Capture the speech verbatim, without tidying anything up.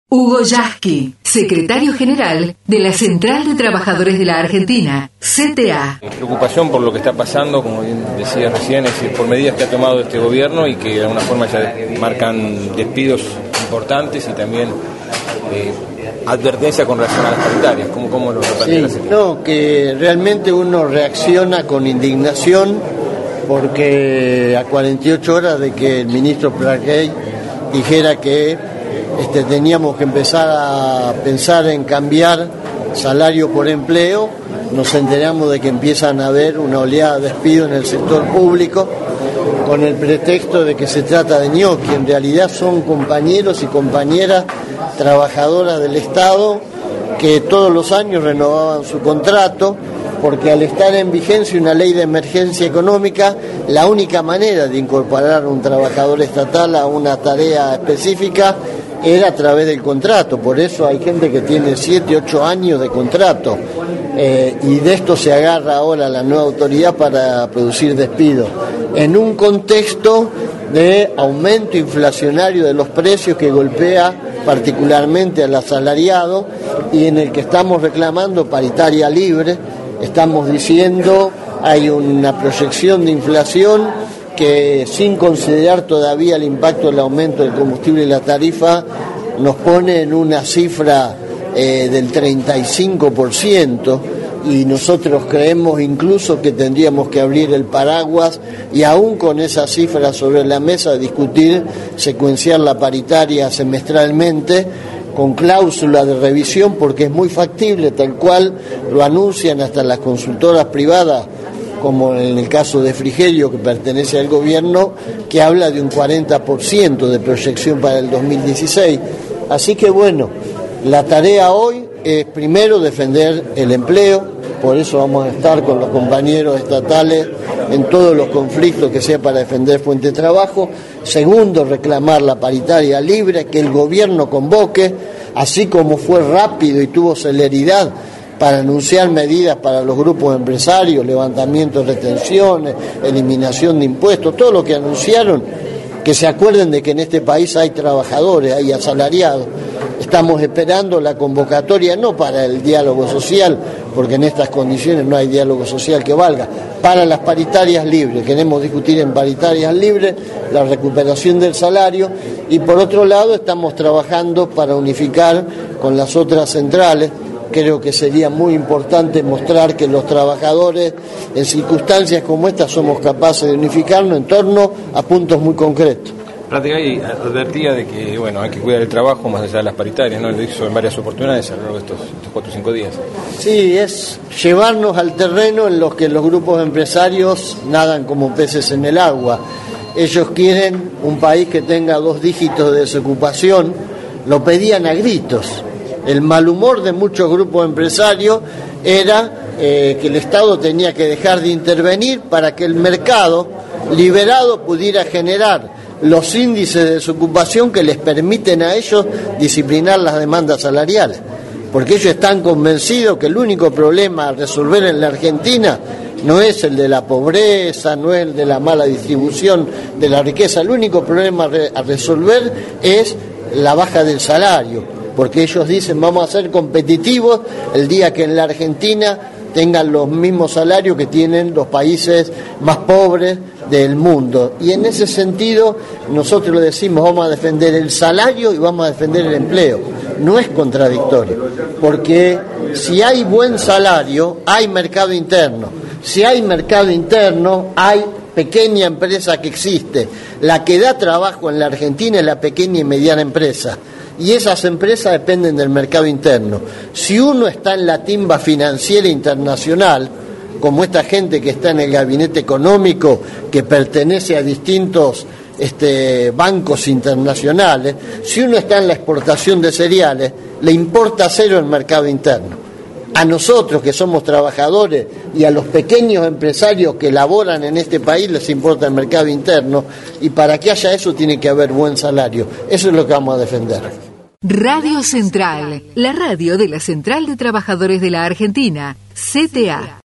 Hugo Yasky, secretario general de la Central de Trabajadores de la Argentina, C T A. Preocupación por lo que está pasando, como bien decía recién, es decir, por medidas que ha tomado este gobierno y que de alguna forma ya marcan despidos importantes y también eh, advertencia con relación a las paritarias. ¿Cómo, cómo lo plantea la C T A? No, que realmente uno reacciona con indignación porque a cuarenta y ocho horas de que el ministro Pradey dijera que Este, teníamos que empezar a pensar en cambiar salario por empleo, nos enteramos de que empiezan a haber una oleada de despido en el sector público con el pretexto de que se trata de ñoqui. En realidad son compañeros y compañeras trabajadoras del Estado que todos los años renovaban su contrato, porque al estar en vigencia una ley de emergencia económica, la única manera de incorporar a un trabajador estatal a una tarea específica era a través del contrato. Por eso hay gente que tiene siete, ocho años de contrato, eh, y de esto se agarra ahora la nueva autoridad para producir despidos, en un contexto de aumento inflacionario de los precios que golpea particularmente al asalariado y en el que estamos reclamando paritaria libre. Estamos diciendo hay una proyección de inflación que, sin considerar todavía el impacto del aumento del combustible y la tarifa, nos pone en una cifra eh, del treinta y cinco por ciento, y nosotros creemos incluso que tendríamos que abrir el paraguas y aún con esa cifra sobre la mesa discutir secuenciar la paritaria semestralmente con cláusula de revisión, porque es muy factible, tal cual lo anuncian hasta las consultoras privadas, como en el caso de Frigerio, que pertenece al gobierno, que habla de un cuarenta por ciento de proyección para el dos mil dieciséis. Así que bueno, la tarea hoy es primero defender el empleo, por eso vamos a estar con los compañeros estatales en todos los conflictos que sea para defender fuente de trabajo. Segundo, reclamar la paritaria libre, que el gobierno convoque, así como fue rápido y tuvo celeridad para anunciar medidas para los grupos empresarios, levantamiento de retenciones, eliminación de impuestos, todo lo que anunciaron, que se acuerden de que en este país hay trabajadores, hay asalariados. Estamos esperando la convocatoria, no para el diálogo social, porque en estas condiciones no hay diálogo social que valga, para las paritarias libres. Queremos discutir en paritarias libres la recuperación del salario y por otro lado estamos trabajando para unificar con las otras centrales. Creo que sería muy importante mostrar que los trabajadores en circunstancias como estas somos capaces de unificarnos en torno a puntos muy concretos. Pradey advertía de que bueno, hay que cuidar el trabajo más allá de las paritarias, ¿no? Lo hizo en varias oportunidades a lo largo de estos, estos cuatro o cinco días. Sí, es llevarnos al terreno en los que los grupos empresarios nadan como peces en el agua. Ellos quieren un país que tenga dos dígitos de desocupación, lo pedían a gritos. El mal humor de muchos grupos empresarios era eh, que el Estado tenía que dejar de intervenir para que el mercado liberado pudiera generar los índices de desocupación que les permiten a ellos disciplinar las demandas salariales. Porque ellos están convencidos que el único problema a resolver en la Argentina no es el de la pobreza, no es el de la mala distribución de la riqueza. El único problema a resolver es la baja del salario. Porque ellos dicen vamos a ser competitivos el día que en la Argentina tengan los mismos salarios que tienen los países más pobres del mundo. Y en ese sentido nosotros le decimos vamos a defender el salario y vamos a defender el empleo. No es contradictorio, porque si hay buen salario hay mercado interno. Si hay mercado interno hay pequeña empresa que existe. La que da trabajo en la Argentina es la pequeña y mediana empresa. Y esas empresas dependen del mercado interno. Si uno está en la timba financiera internacional, como esta gente que está en el gabinete económico, que pertenece a distintos este, bancos internacionales, si uno está en la exportación de cereales, le importa cero el mercado interno. A nosotros que somos trabajadores y a los pequeños empresarios que laboran en este país les importa el mercado interno, y para que haya eso tiene que haber buen salario. Eso es lo que vamos a defender. Radio Central, la radio de la Central de Trabajadores de la Argentina, C T A.